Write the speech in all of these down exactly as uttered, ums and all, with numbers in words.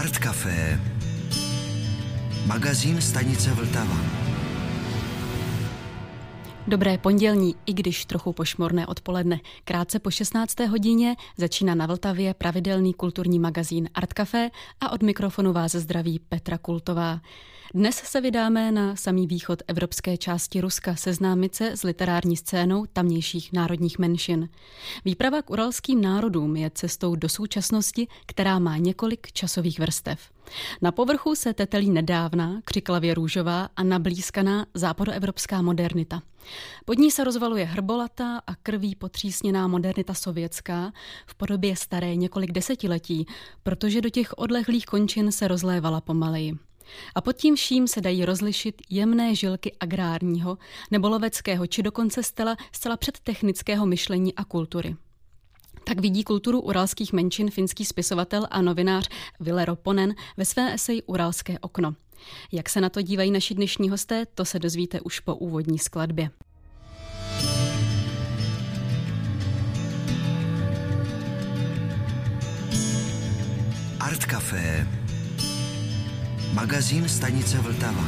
Art Café, magazín stanice Vltava. Dobré pondělní, i když trochu pošmorné odpoledne. Krátce po šestnácté hodině začíná na Vltavě pravidelný kulturní magazín Art Café a od mikrofonu vás zdraví Petra Kultová. Dnes se vydáme na samý východ evropské části Ruska seznámit se s literární scénou tamnějších národních menšin. Výprava k uralským národům je cestou do současnosti, která má několik časových vrstev. Na povrchu se tetelí nedávná, křiklavě růžová a nablízkaná západoevropská modernita. Pod ní se rozvaluje hrbolatá a krví potřísněná modernita sovětská v podobě staré několik desetiletí, protože do těch odlehlých končin se rozlévala pomaleji. A pod tím vším se dají rozlišit jemné žilky agrárního nebo loveckého či dokonce stela zcela předtechnického myšlení a kultury. Tak vidí kulturu uralských menšin finský spisovatel a novinář Ville Roponen ve své eseji Uralské okno. Jak se na to dívají naši dnešní hosté, to se dozvíte už po úvodní skladbě. Art Café, magazín stanice Vltava.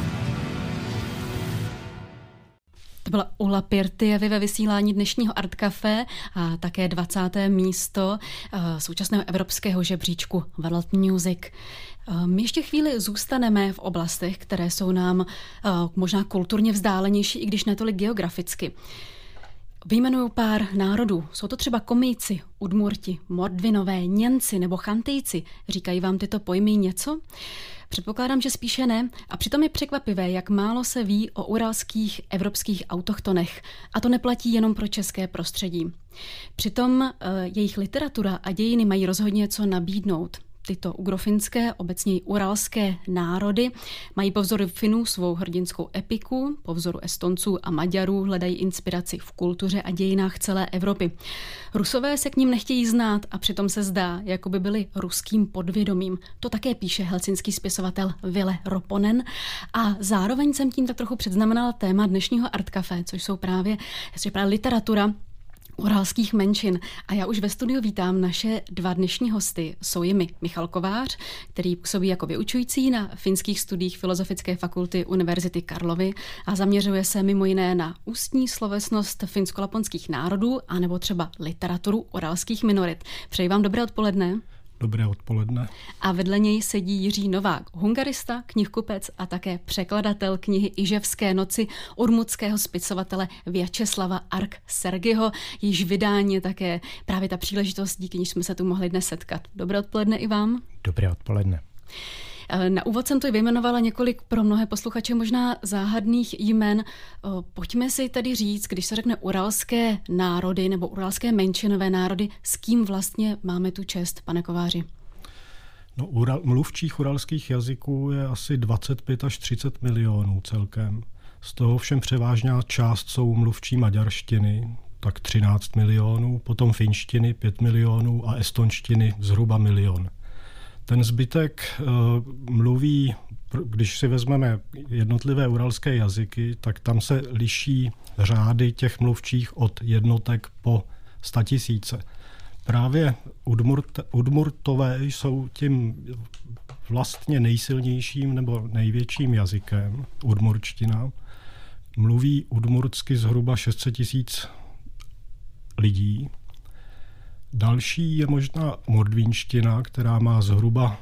To byla Ulla Pirtijevi ve vysílání dnešního Art Café a také dvacáté místo současného evropského žebříčku World Music. My ještě chvíli zůstaneme v oblastech, které jsou nám možná kulturně vzdálenější, i když netolik geograficky. Vyjmenuju pár národů. Jsou to třeba Komijci, Udmurti, Mordvinové, Němci nebo Chantijci. Říkají vám tyto pojmy něco? Předpokládám, že spíše ne. A přitom je překvapivé, jak málo se ví o uralských evropských autochtonech. A to neplatí jenom pro české prostředí. Přitom e, jejich literatura a dějiny mají rozhodně co nabídnout. Tyto ugrofinské, obecně i uralské národy mají po vzoru Finů svou hrdinskou epiku, po vzoru Estonců a Maďarů hledají inspiraci v kultuře a dějinách celé Evropy. Rusové se k ním nechtějí znát a přitom se zdá, jako by byli ruským podvědomím. To také píše helsinský spisovatel Ville Roponen a zároveň jsem tím tak trochu předznamenala téma dnešního Art Café, což jsou právě, což je právě literatura uralských menšin. A já už ve studiu vítám naše dva dnešní hosty. Jsou jimi Michal Kovář, který působí jako vyučující na finských studiích Filozofické fakulty Univerzity Karlovy a zaměřuje se mimo jiné na ústní slovesnost finsko-laponských národů anebo třeba literaturu uralských minorit. Přeji vám dobré odpoledne. Dobré odpoledne. A vedle něj sedí Jiří Novák, hungarista, knihkupec a také překladatel knihy Iževské noci urmutského spisovatele Vjačeslava Ark Sergiho. Již vydání je také právě ta příležitost, díky níž jsme se tu mohli dnes setkat. Dobré odpoledne i vám. Dobré odpoledne. Na úvod jsem to vyjmenovala několik pro mnohé posluchače možná záhadných jmen. Pojďme si tedy říct, když se řekne uralské národy nebo uralské menšinové národy, s kým vlastně máme tu čest, pane Kováři? No, ural, mluvčích uralských jazyků je asi dvacet pět až třicet milionů celkem. Z toho všem převážná část jsou mluvčí maďarštiny, tak třináct milionů, potom finštiny pět milionů a estonštiny zhruba milion. Ten zbytek uh, mluví, když si vezmeme jednotlivé uralské jazyky, tak tam se liší řády těch mluvčích od jednotek po statisíce. Právě Udmurt, Udmurtové jsou tím vlastně nejsilnějším nebo největším jazykem, udmurčtina. Mluví udmurtsky zhruba šest set tisíc lidí. Další je možná mordvínština, která má zhruba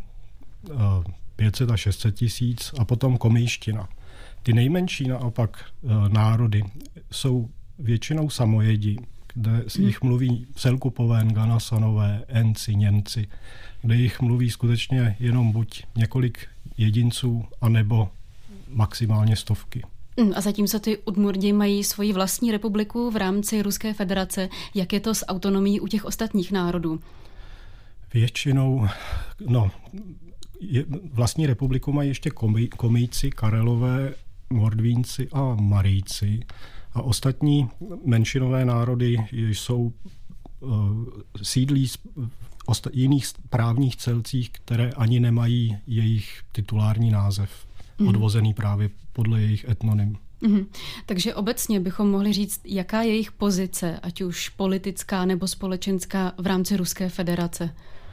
pět set až šest set tisíc a potom komijština. Ty nejmenší naopak národy jsou většinou samojedi, kde jich mluví Selkupové, Nganasanové, Enci, Němci, kde jich mluví skutečně jenom buď několik jedinců, anebo maximálně stovky. A zatímco ty Udmurdi mají svoji vlastní republiku v rámci Ruské federace, jak je to s autonomií u těch ostatních národů? Většinou, no, je, vlastní republiku mají ještě komí, Komijci, Karelové, Mordvínci a Marijci. A ostatní menšinové národy jsou uh, sídlí v osta- jiných právních celcích, které ani nemají jejich titulární název. Mm. Odvozený právě podle jejich etnonym. Mm. Takže obecně bychom mohli říct, jaká je jejich pozice, ať už politická nebo společenská v rámci Ruské federace?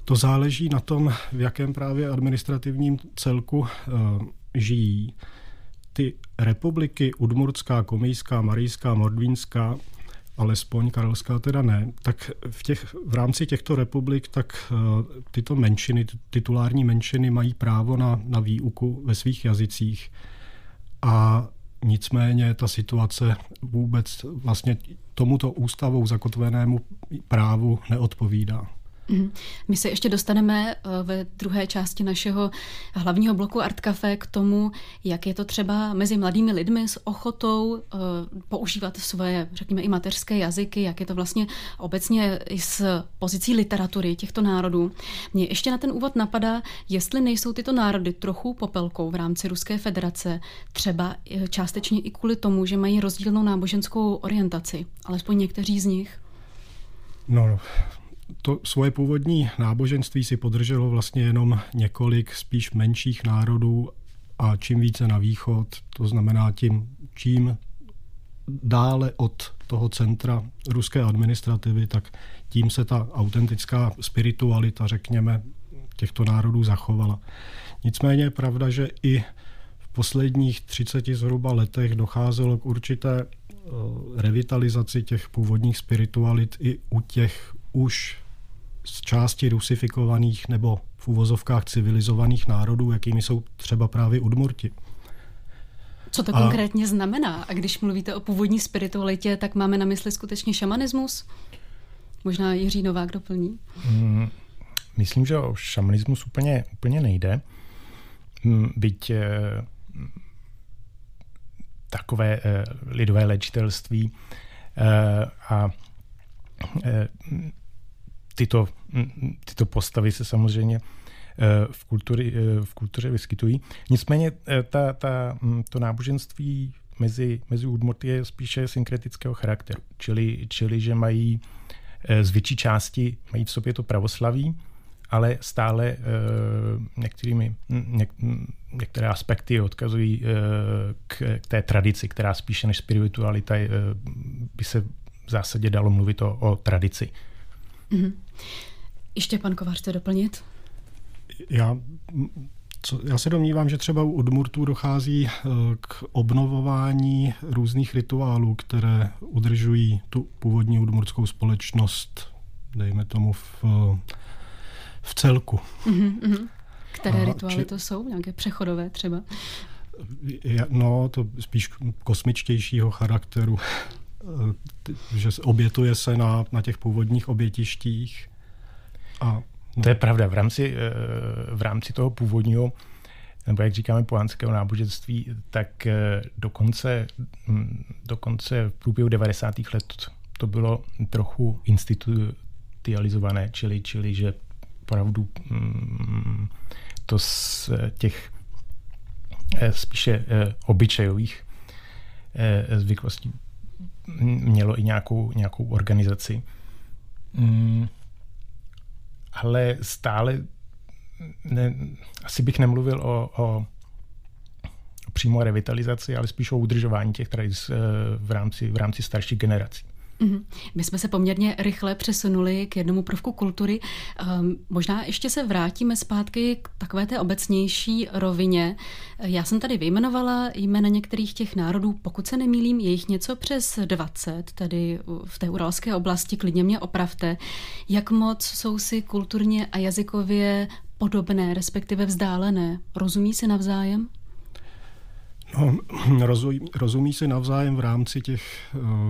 To záleží na tom, v jakém právě administrativním celku uh, žijí. Ty republiky Udmurtská, Komijská, Marijská, Mordvínská, alespoň Karelská teda ne, tak v, těch, v rámci těchto republik tak uh, tyto menšiny, titulární menšiny mají právo na, na výuku ve svých jazycích. A nicméně ta situace vůbec vlastně tomuto ústavou zakotvenému právu neodpovídá. My se ještě dostaneme ve druhé části našeho hlavního bloku Art Café k tomu, jak je to třeba mezi mladými lidmi s ochotou používat svoje, řekněme, i mateřské jazyky, jak je to vlastně obecně i s pozicí literatury těchto národů. Mně ještě na ten úvod napadá, jestli nejsou tyto národy trochu popelkou v rámci Ruské federace, třeba částečně i kvůli tomu, že mají rozdílnou náboženskou orientaci, alespoň někteří z nich. No, to svoje původní náboženství si podrželo vlastně jenom několik spíš menších národů a čím více na východ, to znamená tím, čím dále od toho centra ruské administrativy, tak tím se ta autentická spiritualita, řekněme, těchto národů zachovala. Nicméně je pravda, že i v posledních třiceti zhruba letech docházelo k určité revitalizaci těch původních spiritualit i u těch už z části rusifikovaných nebo v uvozovkách civilizovaných národů, jakými jsou třeba právě Udmurti. Co to a... konkrétně znamená? A když mluvíte o původní spiritualitě, tak máme na mysli skutečně šamanismus? Možná Jiří Novák doplní. Hmm, myslím, že o šamanismus úplně, úplně nejde. Byť eh, takové eh, lidové léčitelství eh, a eh, tyto, tyto postavy se samozřejmě v kultuře, v kultuře vyskytují. Nicméně ta, ta, to náboženství mezi, mezi Udmurty je spíše synkretického charakteru, čili, čili že mají z větší části mají v sobě to pravoslaví, ale stále některými, něk, některé aspekty odkazují k, k té tradici, která spíše než spiritualita by se v zásadě dalo mluvit o, o tradici. Mm-hmm. Ještě pan Kovář chce doplnit? Já, co, já se domnívám, že třeba u Udmurtů dochází k obnovování různých rituálů, které udržují tu původní udmurtskou společnost, dejme tomu v, v celku. Mm-hmm. Které A, rituály či, to jsou? Nějaké přechodové třeba? No, to spíš kosmičtějšího charakteru. Že obětuje se na, na těch původních obětištích. A, no. To je pravda. V rámci, v rámci toho původního, nebo jak říkáme pohanského náboženství, tak dokonce, dokonce v průběhu devadesátých let to bylo trochu institucionalizované, čili, čili že opravdu to z těch spíše obyčejových zvyklostí mělo i nějakou, nějakou organizaci. Hmm. Ale stále ne, asi bych nemluvil o, o přímo revitalizaci, ale spíš o udržování těch tradic v rámci, v rámci starších generací. Mm-hmm. My jsme se poměrně rychle přesunuli k jednomu prvku kultury. Um, možná ještě se vrátíme zpátky k takové té obecnější rovině. Já jsem tady vyjmenovala jména některých těch národů, pokud se nemýlím, je jich něco přes dvacet, tedy v té uralské oblasti, klidně mě opravte. Jak moc jsou si kulturně a jazykově podobné, respektive vzdálené? Rozumí si navzájem? No, rozumí, rozumí si navzájem v rámci těch uh...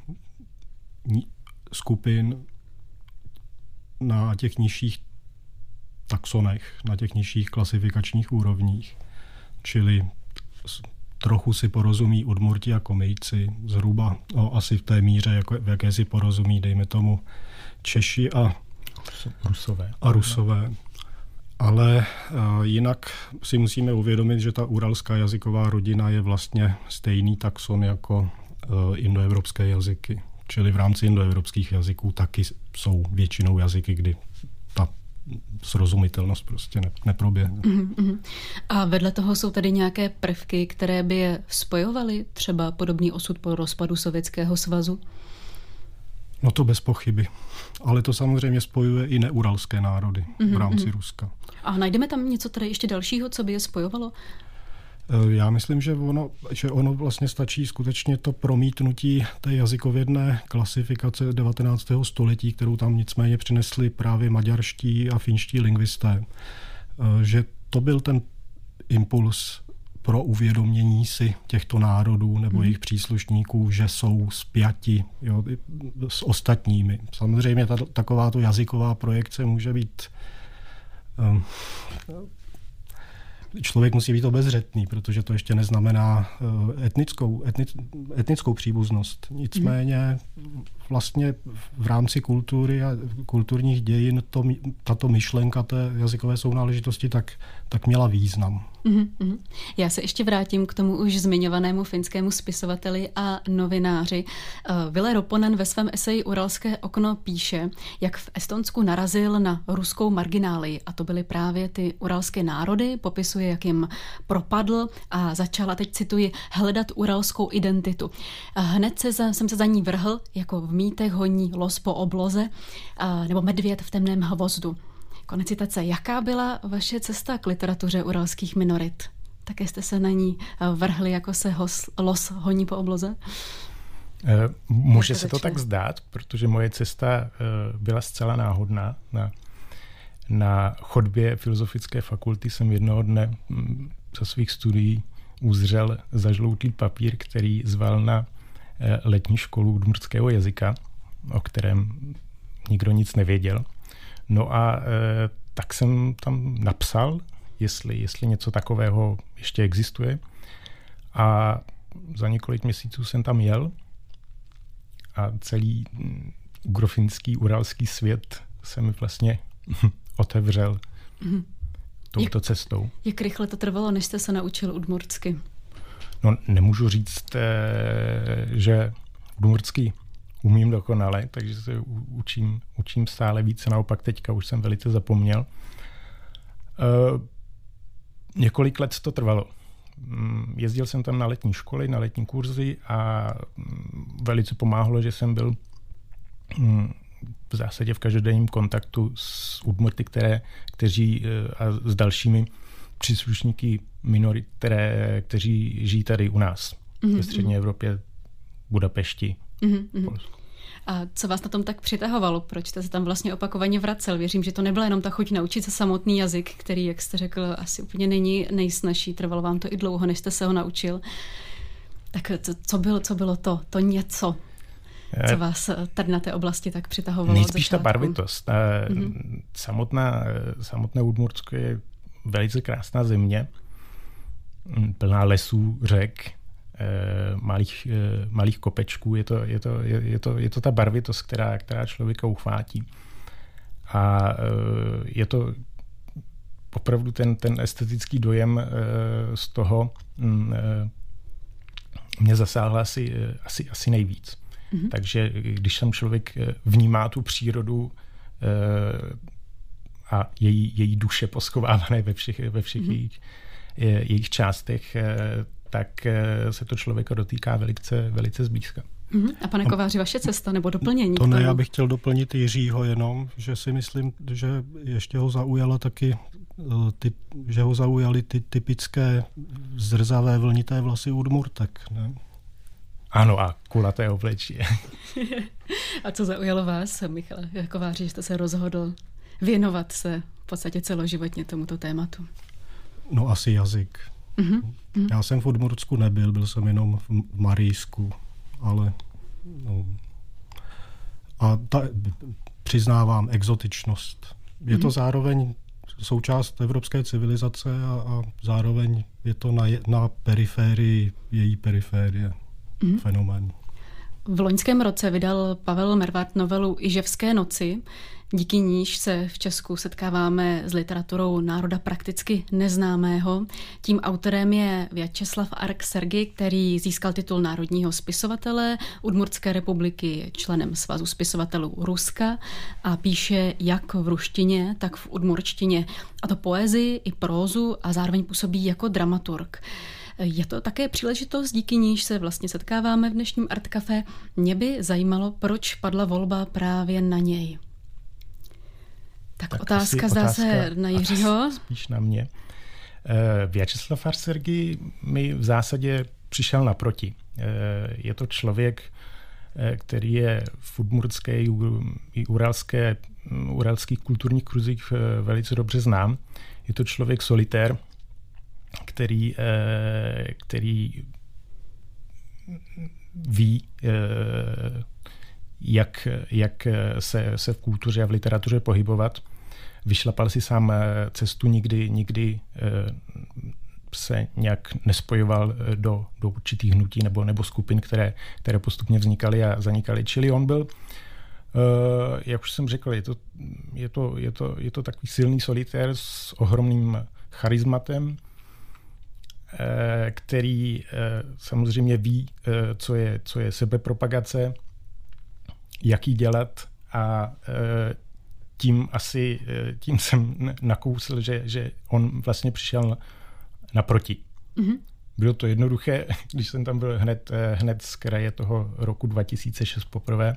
skupin na těch nižších taxonech, na těch nižších klasifikačních úrovních. Čili trochu si porozumí Udmurti a Komijci, zhruba no, asi v té míře, jako, v jaké si porozumí, dejme tomu, Češi a Rusové. A Rusové. Ale uh, jinak si musíme uvědomit, že ta uralská jazyková rodina je vlastně stejný taxon jako uh, indoevropské jazyky. Čili v rámci indoevropských jazyků taky jsou většinou jazyky, kdy ta srozumitelnost prostě ne, neproběhne. Mm-hmm. A vedle toho jsou tady nějaké prvky, které by je spojovaly? Třeba podobný osud po rozpadu Sovětského svazu? No to bez pochyby. Ale to samozřejmě spojuje i neuralské národy mm-hmm. v rámci Ruska. A najdeme tam něco tady ještě dalšího, co by je spojovalo? Já myslím, že ono, že ono vlastně stačí skutečně to promítnutí té jazykovědné klasifikace devatenáctého století, kterou tam nicméně přinesli právě maďarští a finští lingvisté. Že to byl ten impuls pro uvědomění si těchto národů nebo hmm. jejich příslušníků, že jsou spjati, jo, s ostatními. Samozřejmě ta, takováto jazyková projekce může být... Um, člověk musí být obezřetný, protože to ještě neznamená uh, etnickou, etnic, etnickou příbuznost. Nicméně vlastně v rámci kultury a kulturních dějin to, tato myšlenka té jazykové sounáležitosti tak, tak měla význam. Mm-hmm. Já se ještě vrátím k tomu už zmiňovanému finskému spisovateli a novináři. Ville Roponen ve svém eseji Uralské okno píše, jak v Estonsku narazil na ruskou marginálii, a to byly právě ty uralské národy, popisuje, jak jim propadl a začala, teď cituji, hledat uralskou identitu. Hned se za, jsem se za ní vrhl, jako v mýtech honí los po obloze nebo medvěd v temném hvozdu. Konec citace. Jaká byla vaše cesta k literatuře uralských minorit? Také jste se na ní vrhli, jako se hos, los honí po obloze? Může se to tak zdát, protože moje cesta byla zcela náhodná. Na, na chodbě Filozofické fakulty jsem jednoho dne za svých studií uzřel zažloutlý papír, který zval na letní školu udmurtského jazyka, o kterém nikdo nic nevěděl. No a e, tak jsem tam napsal, jestli, jestli něco takového ještě existuje. A za několik měsíců jsem tam jel a celý ugrofinský, uralský svět se mi vlastně otevřel mm-hmm. touto jak, cestou. Jak rychle to trvalo, než jste se naučil udmurtsky? No, nemůžu říct, e, že udmurtsky umím dokonale, takže se učím, učím stále více, naopak teďka už jsem velice zapomněl. E, několik let to trvalo. Jezdil jsem tam na letní školy, na letní kurzy a velice pomáhlo, že jsem byl v zásadě v každodenním kontaktu s udmurty, které, kteří a s dalšími příslušníky minorit, které, kteří žijí tady u nás mm-hmm. ve střední Evropě, Budapešti, mm-hmm. Polsku. A co vás na tom tak přitahovalo? Proč jste se tam vlastně opakovaně vracel? Věřím, že to nebyla jenom ta chuť naučit se samotný jazyk, který, jak jste řekl, asi úplně není nejsnažší. Trvalo vám to i dlouho, než jste se ho naučil. Tak co, co, bylo, co bylo to? To něco, co vás tady na té oblasti tak přitahovalo? Nejspíš ta barvitost. Mm-hmm. Samotná, samotné Udmurtsko je velice krásná země, plná lesů, řek, malých, malých kopečků. Je to, je to, je to, je to ta barvitost, která, která člověka uchvátí. A je to opravdu ten, ten estetický dojem z toho mě zasáhl asi, asi, asi nejvíc. Mm-hmm. Takže když tam člověk vnímá tu přírodu a její, její duše poschovávané ve všech, ve všech mm-hmm. jejich, jejich částech, tak se to člověka dotýká velice, velice zblízka. Mm-hmm. A pane Kováři, vaše cesta nebo doplnění? To ne, já bych chtěl doplnit Jiřího jenom, že si myslím, že ještě ho zaujala taky, ty, že ho zaujaly ty typické zrzavé vlnité vlasy udmurtek, ne? Ano, a kulaté oblečí. A co zaujalo vás, Michale Kováři, že jste se rozhodl věnovat se v podstatě celoživotně tomuto tématu? No asi jazyk. Mm-hmm. Já jsem v Udmurtsku nebyl, byl jsem jenom v Marijsku, ale no, a ta, přiznávám exotičnost. Je mm-hmm. to zároveň součást evropské civilizace a, a zároveň je to na, na periférii její periférie mm-hmm. fenomén. V loňském roce vydal Pavel Mervart novelu Iževské noci. Díky níž se v Česku setkáváme s literaturou národa prakticky neznámého. Tím autorem je Vjačeslav Ark-Sergi, který získal titul národního spisovatele Udmurtské republiky, členem Svazu spisovatelů Ruska a píše jak v ruštině, tak v udmurčtině. A to poezii i prózu a zároveň působí jako dramaturg. Je to také příležitost, díky níž se vlastně setkáváme v dnešním Art Café. Mě by zajímalo, proč padla volba právě na něj. Tak, tak otázka zdá se na Jiřího. Spíš na mě. Vjačeslav Arsergi mi v zásadě přišel naproti. Je to člověk, který je v udmurtské i uralské, uralských kulturních kruzích velice dobře znám. Je to člověk solitér, který, který ví, jak, jak se, se v kultuře a v literatuře pohybovat. Vyšlapal si sám cestu, nikdy, nikdy se nějak nespojoval do, do určitých hnutí nebo, nebo skupin, které, které postupně vznikaly a zanikaly. Čili on byl, jak už jsem řekl, je to, je to, je to, je to takový silný solitér s ohromným charizmatem, který samozřejmě ví, co je, co je sebepropagace, jak ji dělat, a tím asi, tím jsem nakousl, že, že on vlastně přišel naproti. Mm-hmm. Bylo to jednoduché, když jsem tam byl hned, hned z kraje toho roku dva tisíce šest poprvé,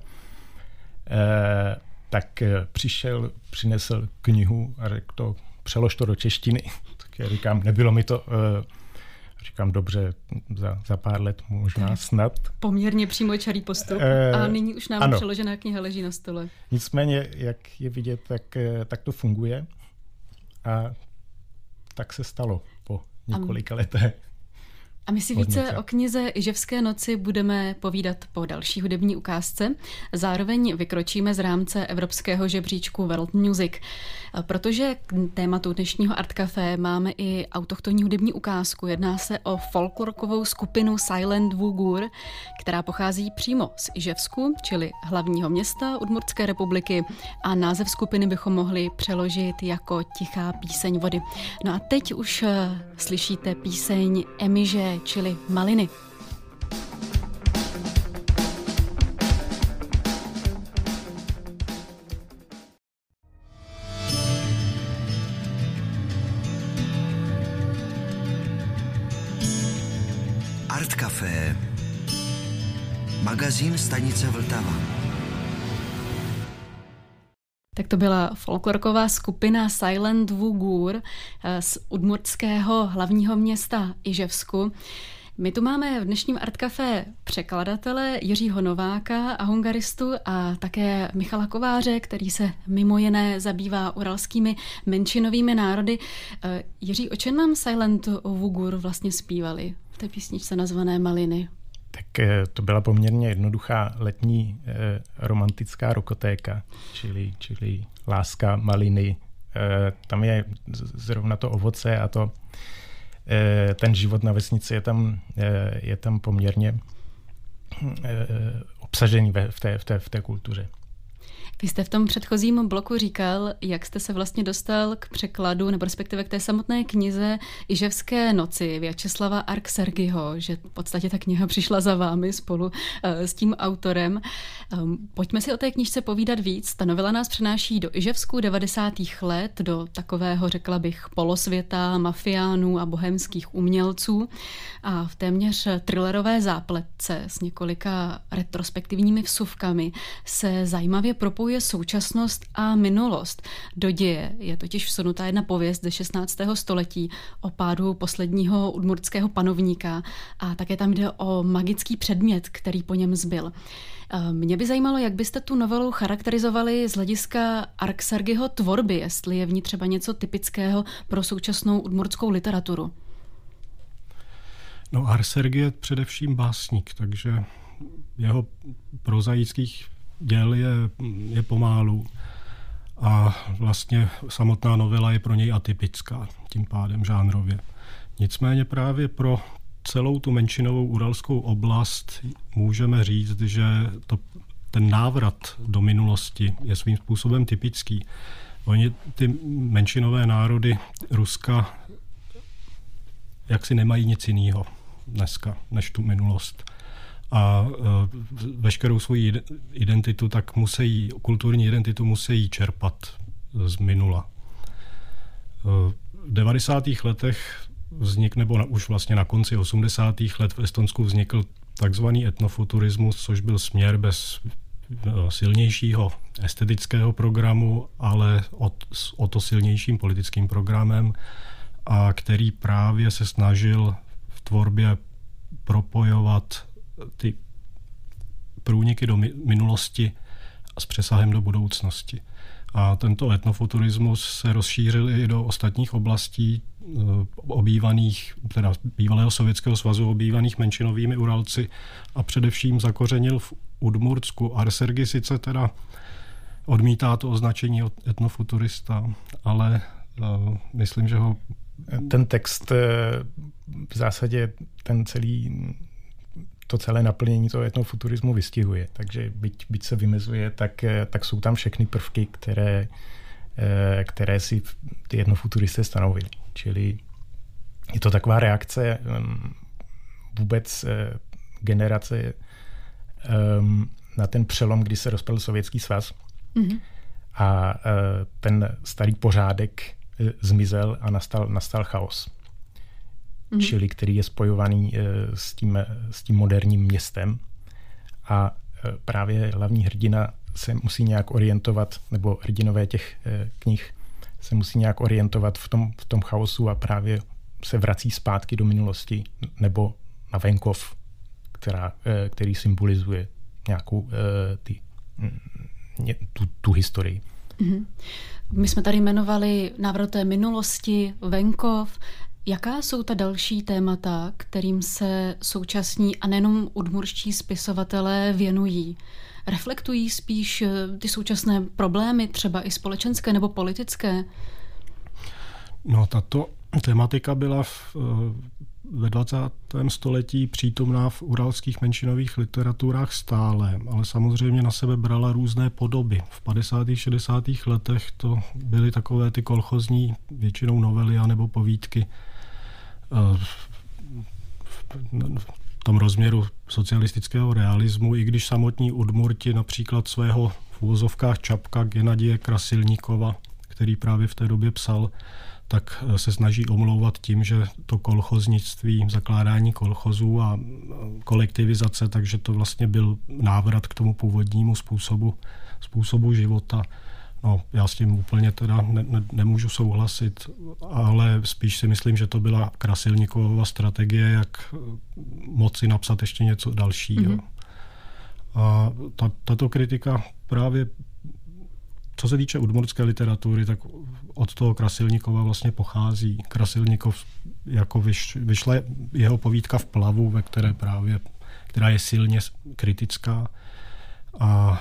tak přišel, přinesl knihu a řekl to, přelož to do češtiny. Tak já říkám, nebylo mi to, říkám, dobře, za, za pár let možná snad. Poměrně přímočarý postup a nyní už nám ano. Přeložená kniha leží na stole. Nicméně, jak je vidět, tak, tak to funguje a tak se stalo po několika letech. A my si více o knize Iževské noci budeme povídat po další hudební ukázce. Zároveň vykročíme z rámce evropského žebříčku World Music, protože k tématu dnešního Art Café máme i autochtonní hudební ukázku. Jedná se o folklorkovou skupinu Silent Wugur, která pochází přímo z Iževsku, čili hlavního města Udmurtské republiky, a název skupiny bychom mohli přeložit jako Tichá píseň vody. No a teď už slyšíte píseň Emiže, čili maliny. Art Café. Magazín stanice Vltava. Tak to byla folklorková skupina Silent Wugur z udmurtského hlavního města Iževsku. My tu máme v dnešním Art Café překladatele Jiřího Nováka, ahungaristu, a také Michala Kováře, který se mimo jiné zabývá uralskými menšinovými národy. Jiří, o čem nám Silent Wugur vlastně zpívali v té písničce nazvané Maliny? Tak to byla poměrně jednoduchá letní eh, romantická rokotéka, čili, čili láska, maliny. Eh, tam je zrovna to ovoce a to, eh, ten život na vesnici je tam, eh, je tam poměrně eh, obsažený ve, v, té, v, té, v té kultuře. Vy jste v tom předchozím bloku říkal, jak jste se vlastně dostal k překladu, nebo respektive k té samotné knize Iževské noci Vjačeslava Arsergiho, že v podstatě ta kniha přišla za vámi spolu uh, s tím autorem. Um, pojďme si o té knížce povídat víc. Ta novela nás přenáší do Iževsku devadesátých let, do takového, řekla bych, polosvěta mafiánů a bohemských umělců, a v téměř thrillerové zápletce s několika retrospektivními vsuvkami se zajímavě propojuje současnost a minulost. Do děje je totiž vsunutá jedna pověst ze šestnáctého století o pádu posledního udmurtského panovníka, a také tam jde o magický předmět, který po něm zbyl. Mě by zajímalo, jak byste tu novelu charakterizovali z hlediska Arsergiho tvorby, jestli je v ní třeba něco typického pro současnou udmurtskou literaturu. No, Arsergi je především básník, takže jeho prozaických děl je, je pomálu a vlastně samotná novela je pro něj atypická, tím pádem žánrově. Nicméně právě pro celou tu menšinovou uralskou oblast můžeme říct, že to, ten návrat do minulosti je svým způsobem typický. Oni, ty menšinové národy Ruska, jaksi nemají nic jiného dneska, než tu minulost. A veškerou svoji identitu, tak musí, kulturní identitu musí čerpat z minula. V devadesátých letech vznik, nebo na, už vlastně na konci osmdesátých let v Estonsku vznikl takzvaný etnofuturismus, což byl směr bez silnějšího estetického programu, ale o, o to silnějším politickým programem, a který právě se snažil v tvorbě propojovat ty průniky do minulosti s přesahem do budoucnosti. A tento etnofuturismus se rozšířil i do ostatních oblastí obývaných, teda bývalého Sovětského svazu obývaných menšinovými Uralci a především zakořenil v Udmurtsku. Arsergi sice teda odmítá to označení etnofuturista, ale uh, myslím, že ho... Ten text v zásadě ten celý, to celé naplnění toho etnofuturismu vystihuje. Takže byť, byť se vymezuje, tak, tak jsou tam všechny prvky, které, které si ty etnofuturisté stanovili. Čili je to taková reakce vůbec generace na ten přelom, kdy se rozpadl Sovětský svaz mm-hmm. a ten starý pořádek zmizel a nastal, nastal chaos. Mm-hmm. Čili který je spojovaný s tím, s tím moderním městem a právě hlavní hrdina se musí nějak orientovat, nebo hrdinové těch knih se musí nějak orientovat v tom, v tom chaosu a právě se vrací zpátky do minulosti nebo na venkov, která, který symbolizuje nějakou ty, tu, tu historii. Mm-hmm. My jsme tady jmenovali návrat té minulosti, venkov. Jaká jsou ta další témata, kterým se současní a nejenom udmurští spisovatelé věnují? Reflektují spíš ty současné problémy, třeba i společenské nebo politické? No, tato tematika byla v, ve dvacátém století přítomná v uralských menšinových literaturách stále, ale samozřejmě na sebe brala různé podoby. V padesátých šedesátých letech to byly takové ty kolchozní, většinou novely anebo povídky v tom rozměru socialistického realismu, i když samotní Udmurti například svého v uvozovkách Čapka Genadije Krasilníkova, který právě v té době psal, tak se snaží omlouvat tím, že to kolchoznictví, zakládání kolchozů a kolektivizace, takže to vlastně byl návrat k tomu původnímu způsobu, způsobu života. No, já s tím úplně teda ne, ne, nemůžu souhlasit, ale spíš si myslím, že to byla Krasilníkovova strategie, jak moci napsat ještě něco dalšího. Mm-hmm. A ta, tato kritika právě, co se týče udmurtské literatury, tak od toho Krasilníkova vlastně pochází. Krasilníkov, jako vyš, vyšla jeho povídka V plavu, ve které právě, která je silně kritická a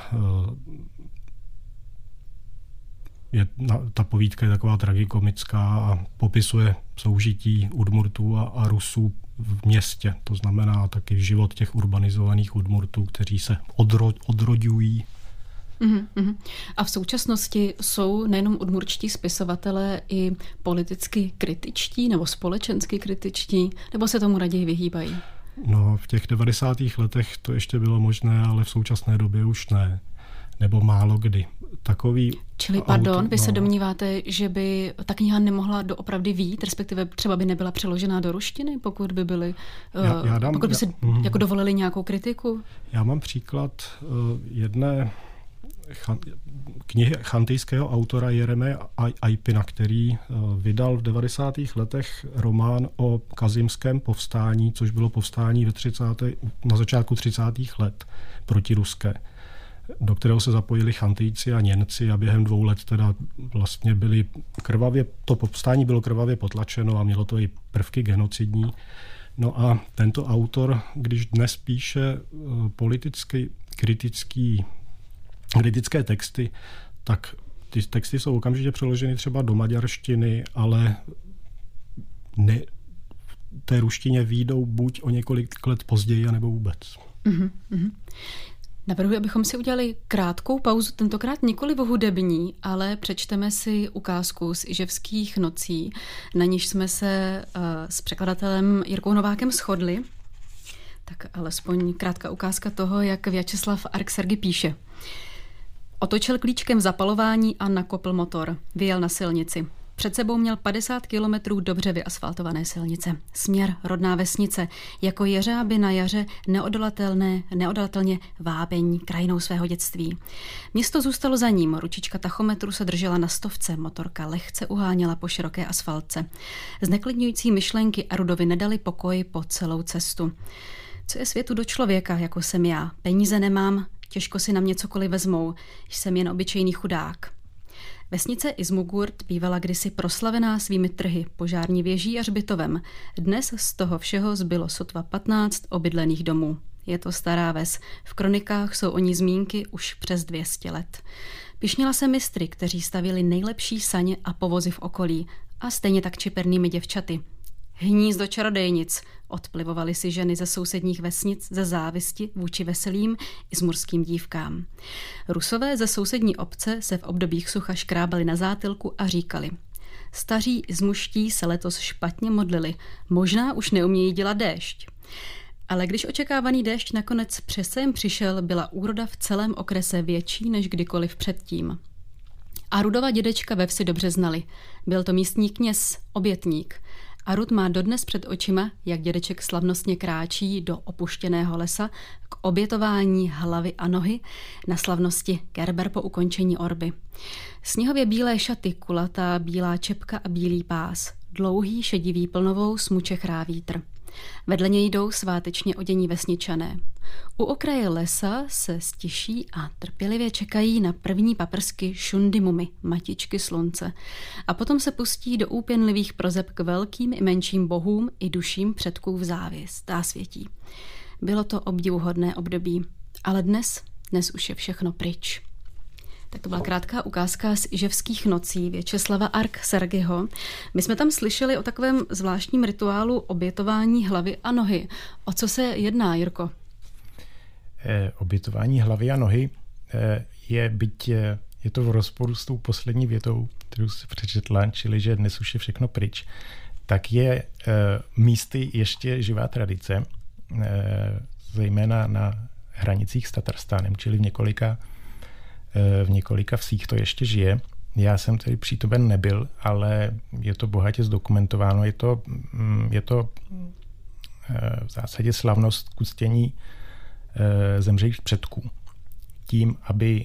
je, ta povídka je taková tragikomická a popisuje soužití Udmurtů a, a Rusů v městě. To znamená taky život těch urbanizovaných Udmurtů, kteří se odro, odroďují. Mm-hmm. A v současnosti jsou nejenom udmurčtí spisovatelé i politicky kritičtí nebo společensky kritičtí, nebo se tomu raději vyhýbají? No, v těch devadesátých letech to ještě bylo možné, ale v současné době už ne. Nebo málo kdy. Takový Čili pardon, auto, vy no. se domníváte, že by ta kniha nemohla doopravdy vyjít, respektive třeba by nebyla přeložená do ruštiny, pokud by byli, já, já dám, pokud by si já, mm, jako dovolili nějakou kritiku? Já mám příklad uh, jedné chan, knihy chantijského autora Jereme Ajpina, který uh, vydal v devadesátých letech román o kazimském povstání, což bylo povstání ve třicátých na začátku třicátých let protiruské, do kterého se zapojili Chantijci a Němci a během dvou let teda vlastně byli krvavě, to povstání bylo krvavě potlačeno a mělo to i prvky genocidní. No a tento autor, když dnes píše politicky kritický, kritické texty, tak ty texty jsou okamžitě přeloženy třeba do maďarštiny, ale ne, v té ruštině výjdou buď o několik let později, anebo vůbec. Mm-hmm, mm-hmm. Navrhuji, abychom si udělali krátkou pauzu, tentokrát nikoli hudební, ale přečteme si ukázku z Iževských nocí, na níž jsme se uh, s překladatelem Jirkou Novákem shodli. Tak alespoň krátká ukázka toho, jak Vjačeslav Arxergi píše. Otočil klíčkem zapalování a nakopl motor. Vyjel na silnici. Před sebou měl padesát kilometrů dobře vyasfaltované silnice. Směr rodná vesnice, jako jeřáby na jaře neodolatelné, neodolatelně vábení krajinou svého dětství. Město zůstalo za ním, ručička tachometru se držela na stovce, motorka lehce uháněla po široké asfaltce. Zneklidňující myšlenky Arudovi nedali pokoj po celou cestu. Co je světu do člověka, jako jsem já? Peníze nemám, těžko si na mě cokoliv vezmou, jsem jen obyčejný chudák. Vesnice Izmugurt bývala kdysi proslavená svými trhy, požární věží a hřbitovem. Dnes z toho všeho zbylo sotva patnáct obydlených domů. Je to stará ves. V kronikách jsou o ní zmínky už přes dvě stě let. Pyšnila se mistry, kteří stavili nejlepší saně a povozy v okolí, a stejně tak čipernými děvčaty. Hnízdo čarodejnic, odplivovaly si ženy ze sousedních vesnic ze závisti vůči veselým izmurským dívkám. Rusové ze sousední obce se v obdobích sucha škrábali na zátilku a říkali: staří izmuští se letos špatně modlili, možná už neumějí dělat déšť. Ale když očekávaný déšť nakonec přesem přišel, byla úroda v celém okrese větší než kdykoliv předtím. Arudova dědečka ve vsi dobře znali. Byl to místní kněz, obětník. Arud má dodnes před očima, jak dědeček slavnostně kráčí do opuštěného lesa k obětování hlavy a nohy na slavnosti Kerber po ukončení orby. Sněhově bílé šaty, kulatá bílá čepka a bílý pás, dlouhý šedivý plnovou smuče chrá vítr. Vedle něj jdou svátečně odění vesničané. U okraje lesa se stiší a trpělivě čekají na první paprsky šundimumy, matičky slunce. A potom se pustí do úpěnlivých prozeb k velkým i menším bohům i duším předků v závěst a světí. Bylo to obdivuhodné období, ale dnes, dnes už je všechno pryč. Tak to byla krátká ukázka z Iževských nocí Věčeslava Ark Sergeho. My jsme tam slyšeli o takovém zvláštním rituálu obětování hlavy a nohy. O co se jedná, Jirko? Eh, obětování hlavy a nohy eh, je, byť je, je to v rozporu s tou poslední větou, kterou se přečetla, čili že dnes už je všechno pryč, tak je eh, místy ještě živá tradice, eh, zejména na hranicích s Tatarstánem, čili v několika v několika vsích to ještě žije. Já jsem tedy přítomen nebyl, ale je to bohatě zdokumentováno. Je to, je to v zásadě slavnost k uctění zemřelých předků. Tím, aby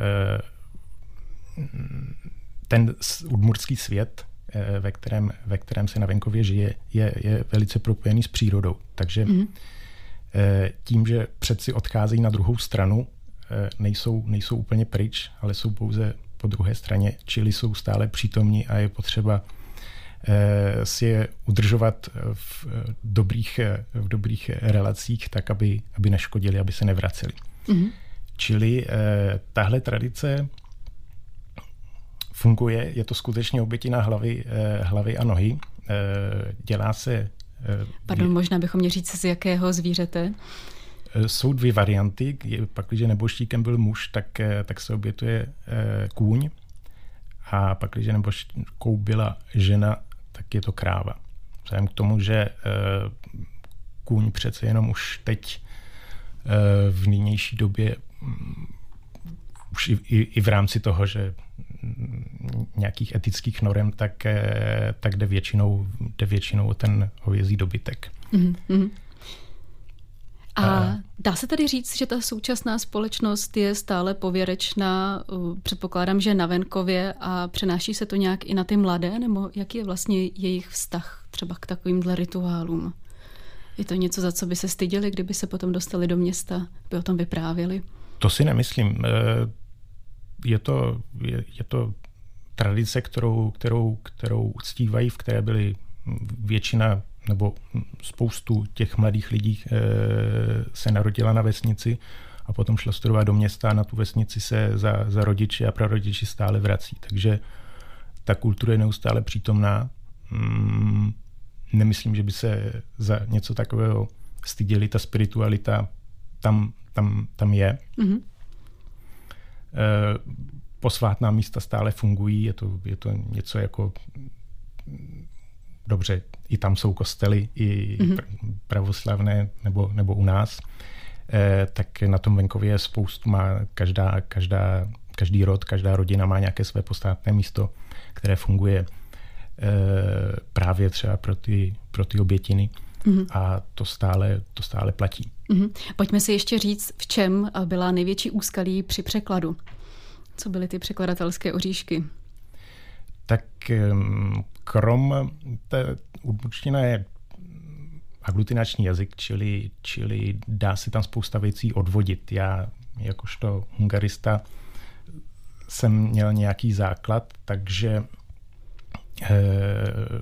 ten udmurtský svět, ve kterém, ve kterém se na venkově žije, je, je velice propojený s přírodou. Takže mm. tím, že předci odcházejí na druhou stranu, Nejsou, nejsou úplně pryč, ale jsou pouze po druhé straně, čili jsou stále přítomní a je potřeba eh, si je udržovat v dobrých, v dobrých relacích tak, aby, aby neškodili, aby se nevraceli. Mm-hmm. Čili eh, tahle tradice funguje, je to skutečně obětina hlavy, eh, hlavy a nohy. Eh, dělá se... Eh, Pardon, možná bychom měli říct, z jakého zvířete? Jsou dvě varianty. Pak, když nebožtíkem byl muž, tak, tak se obětuje kůň. A pak, když nebožkou byla žena, tak je to kráva. Vzhledem k tomu, že kůň přece jenom už teď v nynější době, už i, i, i v rámci toho, že nějakých etických norem, tak, tak jde většinou, jde většinou o ten hovězí dobytek. Mm-hmm. A dá se tedy říct, že ta současná společnost je stále pověrečná, předpokládám, že na venkově, a přenáší se to nějak i na ty mladé, nebo jaký je vlastně jejich vztah třeba k takovýmhle rituálům? Je to něco, za co by se styděli, kdyby se potom dostali do města, by o tom vyprávěli? To si nemyslím. Je to, je, je to tradice, kterou, kterou, kterou uctívají, v které byly většina nebo spoustu těch mladých lidí e, se narodila na vesnici a potom šla studovat do města a na tu vesnici se za, za rodiči a prarodiči stále vrací. Takže ta kultura je neustále přítomná. Mm, nemyslím, že by se za něco takového styděli. Ta spiritualita tam, tam, tam je. Mm-hmm. E, posvátná místa stále fungují. Je to, je to něco jako... Dobře, i tam jsou kostely, i mm-hmm. pravoslavné, nebo, nebo u nás, eh, tak na tom venkově je spoustu, má každá, každá, každý rod, každá rodina má nějaké své posvátné místo, které funguje. právě třeba pro ty, pro ty obětiny. Mm-hmm. A to stále, to stále platí. Mm-hmm. Pojďme si ještě říct, v čem byla největší úskalí při překladu. Co byly ty překladatelské oříšky? Tak krom té udmurština je aglutinační jazyk, čili, čili dá se tam spousta věcí odvodit. Já jakožto hungarista jsem měl nějaký základ, takže eh,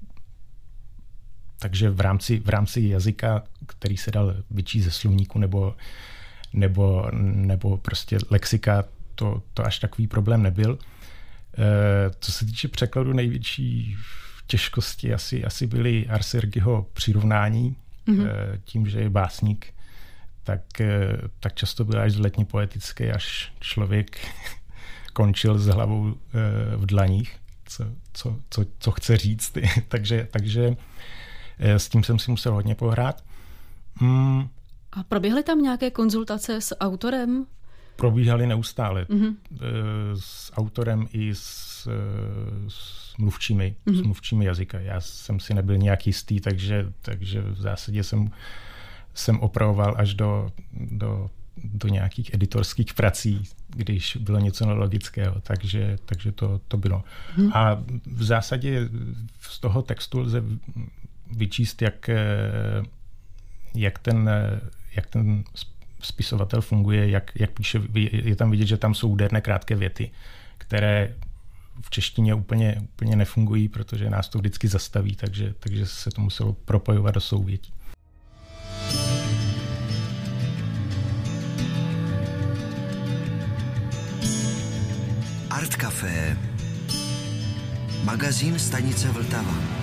takže v rámci, v rámci jazyka, který se dal vyčíst ze slovníku nebo, nebo, nebo prostě lexika, to, to až takový problém nebyl. E, co se týče překladu, největší těžkosti asi, asi byly Arsergiho přirovnání, mm-hmm. e, tím, že je básník, tak, e, tak často byl až zletně poetický, až člověk končil s hlavou e, v dlaních, co, co, co, co chce říct. takže, takže s tím jsem si musel hodně pohrát. Mm. A proběhly tam nějaké konzultace s autorem? Probíhaly neustále. Mm-hmm. S autorem i s, s mluvčími, mm-hmm. s mluvčími jazyka. Já jsem si nebyl nějak jistý, takže, takže v zásadě jsem, jsem opravoval až do, do, do nějakých editorských prací, když bylo něco nelogického, takže, takže to, to bylo. Mm-hmm. A v zásadě z toho textu lze vyčíst, jak, jak, ten, jak ten spisovatel funguje, jak, jak píše. Je tam vidět, že tam jsou úderné krátké věty, které v češtině úplně, úplně nefungují, protože nás to vždycky zastaví, takže, takže se to muselo propojovat do souvětí. Art Café, magazín stanice Vltava.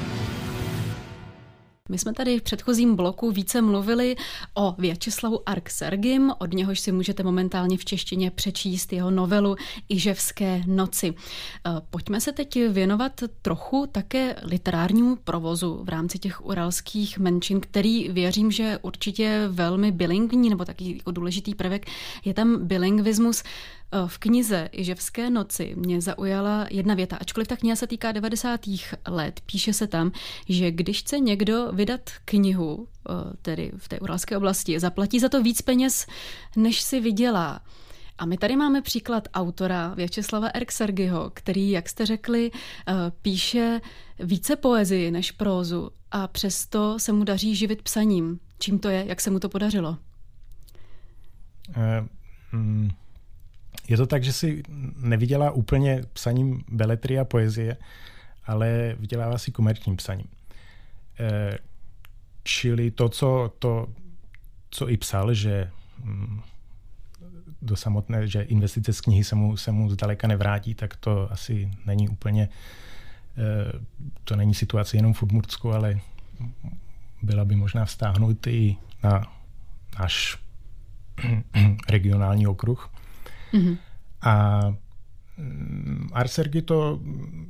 My jsme tady v předchozím bloku více mluvili o Vjačeslavu Arxergim, od něhož si můžete momentálně v češtině přečíst jeho novelu Iževské noci. Pojďme se teď věnovat trochu také literárnímu provozu v rámci těch uralských menšin, který věřím, že určitě velmi bilingvní, nebo taky jako důležitý prvek je tam bilingvismus. V knize Iževské noci mě zaujala jedna věta, ačkoliv ta kniha se týká devadesátých let. Píše se tam, že když chce někdo vydat knihu, tedy v té uralské oblasti, zaplatí za to víc peněz, než si vydělá. A my tady máme příklad autora Vjačeslava Arxergiho, který, jak jste řekli, píše více poezii než prózu a přesto se mu daří živit psaním. Čím to je? Jak se mu to podařilo? Uh, mm. Je to tak, že si nevydělá úplně psaním beletrie a poezie, ale vydělává si komerčním psaním. E, čili to co, to, co i psal, že do samotné, že investice z knihy se mu, se mu zdaleka nevrátí, tak to asi není úplně, e, to není situace jenom v Udmurtsku, ale byla by možná vztáhnout i na náš regionální okruh. Mm-hmm. A Arxergi to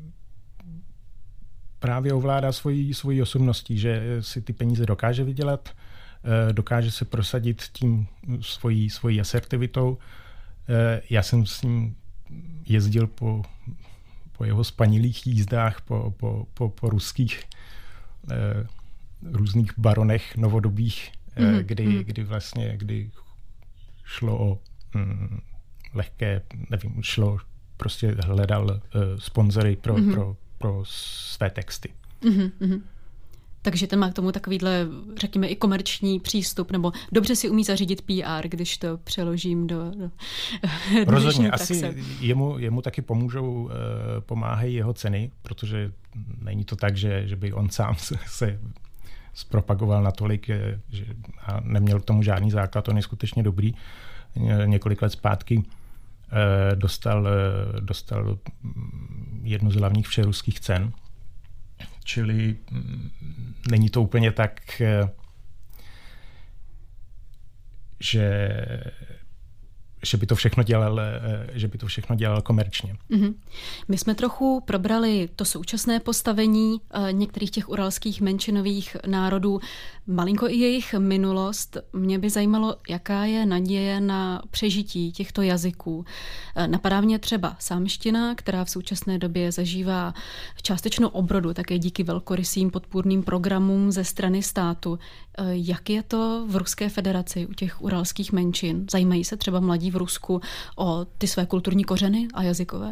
právě ovládá svojí, svojí osobností, že si ty peníze dokáže vydělat, dokáže se prosadit tím svojí, svojí asertivitou. Já jsem s ním jezdil po, po jeho spanilých jízdách, po, po, po, po ruských různých baronech novodobých, mm-hmm. kdy, kdy vlastně kdy šlo o mm, lehké, nevím, šlo, prostě hledal uh, sponzory pro, mm-hmm. pro, pro své texty. Mm-hmm. Takže ten má k tomu takovýhle, řekněme, i komerční přístup, nebo dobře si umí zařídit P R, když to přeložím do, do rozhodně, asi jemu, jemu taky pomůžou, uh, pomáhají jeho ceny, protože není to tak, že, že by on sám se, se zpropagoval natolik, že a neměl k tomu žádný základ, on je skutečně dobrý. Několik let zpátky dostal, dostal jednu z hlavních všeruských cen, čili není to úplně tak, že že by to všechno dělal, že by to všechno dělal komerčně. Mm-hmm. My jsme trochu probrali to současné postavení některých těch uralských menšinových národů, malinko i jejich minulost. Mě by zajímalo, jaká je naděje na přežití těchto jazyků. Napadá mě třeba sámština, která v současné době zažívá částečnou obrodu, také díky velkorysým podpůrným programům ze strany státu. Jak je to v Ruské federaci u těch uralských menšin? Zajímají se třeba mladí v Rusku o ty své kulturní kořeny a jazykové?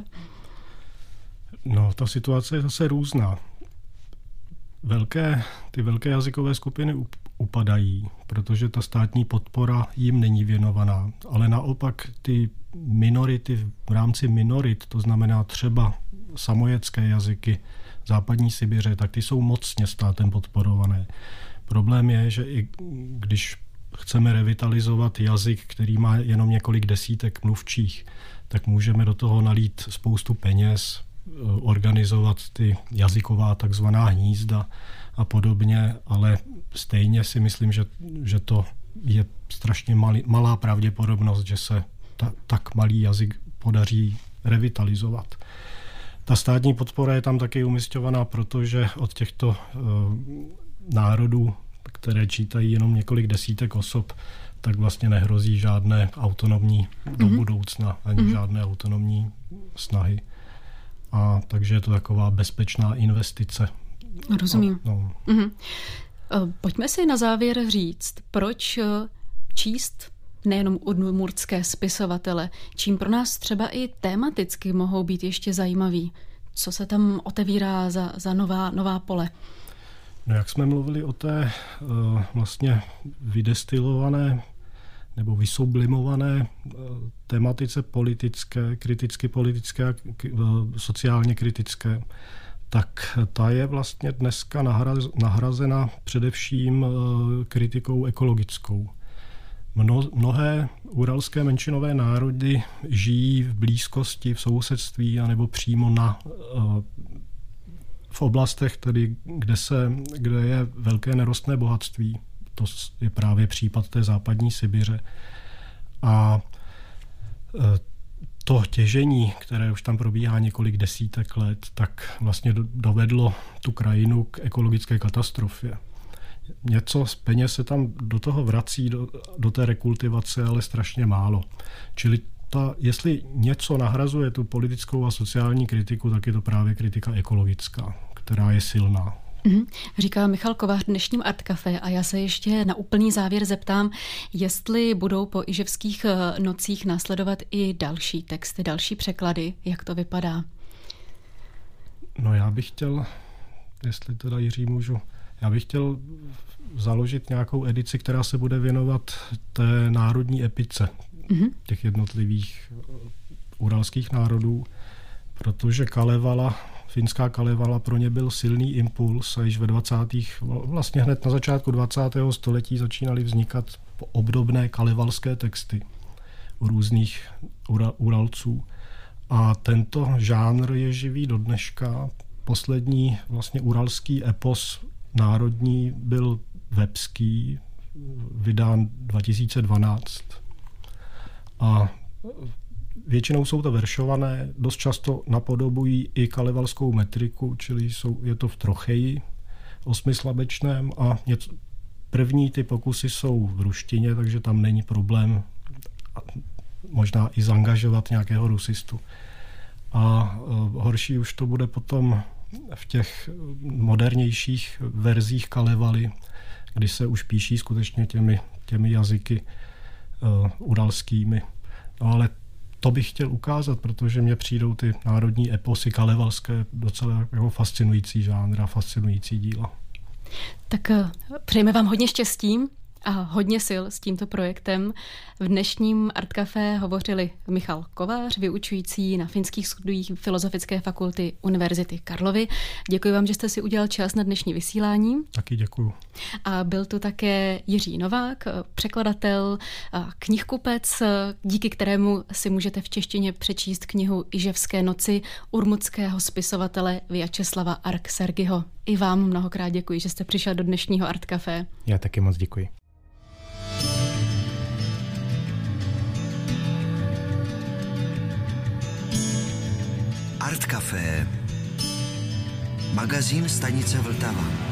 No, ta situace je zase různá. Velké, ty velké jazykové skupiny upadají, protože ta státní podpora jim není věnovaná. Ale naopak ty minority v rámci minorit, to znamená třeba samojedské jazyky západní Sibiře, tak ty jsou mocně státem podporované. Problém je, že i když chceme revitalizovat jazyk, který má jenom několik desítek mluvčích, tak můžeme do toho nalít spoustu peněz, organizovat ty jazyková takzvaná hnízda a podobně, ale stejně si myslím, že, že to je strašně malý, malá pravděpodobnost, že se ta, tak malý jazyk podaří revitalizovat. Ta státní podpora je tam taky umisťovaná, protože od těchto uh, národů, které čítají jenom několik desítek osob, tak vlastně nehrozí žádné autonomní do mm-hmm. budoucna, ani mm-hmm. žádné autonomní snahy. A takže je to taková bezpečná investice. Rozumím. A, no. Mm-hmm. Pojďme si na závěr říct, proč číst nejenom udmurtské spisovatele, čím pro nás třeba i tematicky mohou být ještě zajímaví. Co se tam otevírá za, za nová, nová pole? No, jak jsme mluvili o té uh, vlastně vydestilované nebo vysublimované uh, tematice politické, kriticky politické a uh, sociálně kritické, tak ta je vlastně dneska nahraz, nahrazena především uh, kritikou ekologickou. Mno, mnohé uralské menšinové národy žijí v blízkosti, v sousedství anebo přímo na uh, v oblastech, tedy, kde, se, kde je velké nerostné bohatství. To je právě případ té západní Sibiře. A to těžení, které už tam probíhá několik desítek let, tak vlastně dovedlo tu krajinu k ekologické katastrofě. Něco z peněz se tam do toho vrací, do, do té rekultivace, ale strašně málo. Čili ta, jestli něco nahrazuje tu politickou a sociální kritiku, tak je to právě kritika ekologická, která je silná. Mm-hmm. Říká Michal Kovář v dnešním Art Café a já se ještě na úplný závěr zeptám, jestli budou po Iževských nocích následovat i další texty, další překlady, jak to vypadá? No já bych chtěl, jestli teda Jiří můžu, já bych chtěl založit nějakou edici, která se bude věnovat té národní epice mm-hmm. těch jednotlivých uralských národů, protože Kalevala, finská Kalevala pro ně byl silný impuls a již ve dvacátých vlastně hned na začátku dvacátého století začínaly vznikat obdobné kalevalské texty u různých ura, Uralců. A tento žánr je živý do dneška. Poslední vlastně uralský epos národní byl Vepský, vydán dva tisíce dvanáct. A většinou jsou to veršované, dost často napodobují i kalevalskou metriku, čili jsou, je to v trocheji osmislabečném a něco, první ty pokusy jsou v ruštině, takže tam není problém možná i zaangažovat nějakého rusistu. A uh, horší už to bude potom v těch modernějších verzích Kalevaly, kdy se už píší skutečně těmi, těmi jazyky uh, uralskými. No ale to bych chtěl ukázat, protože mně přijdou ty národní eposy kalevalské docela jako fascinující žánr a fascinující díla. Tak přejeme vám hodně štěstí a hodně sil s tímto projektem. V dnešním Art Café hovořili Michal Kovář, vyučující na finských studiích Filozofické fakulty Univerzity Karlovy. Děkuji vám, že jste si udělal čas na dnešní vysílání. Taky děkuju. A byl tu také Jiří Novák, překladatel, knihkupec, díky kterému si můžete v češtině přečíst knihu Iževské noci urmutského spisovatele Vjačeslava Arksargyho. I vám mnohokrát děkuji, že jste přišel do dnešního Art Café. Já taky moc děkuji. Art Café. Magazín stanice Vltava.